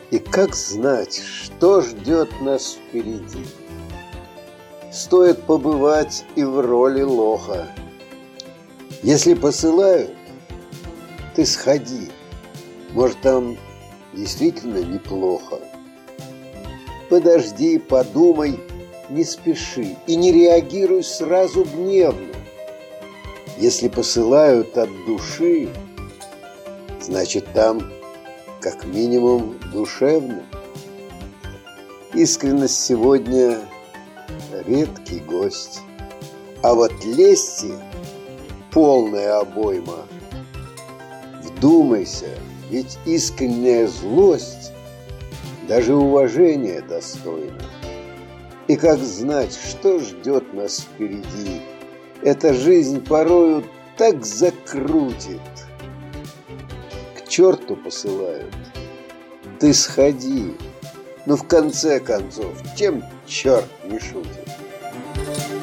И как знать, что ждет нас впереди? Стоит побывать и в роли лоха. Если посылают, ты сходи. Может, там действительно неплохо. Подожди, подумай, не спеши и не реагируй сразу гневно. Если посылают от души, значит, там как минимум душевно. Искренность сегодня редкий гость, а вот лести полная обойма. Вдумайся, ведь искренняя злость даже уважения достойна. И как знать, что ждет нас впереди? Эта жизнь порою так закрутит. К черту посылают. Ты сходи. Ну, в конце концов, чем черт не шутит?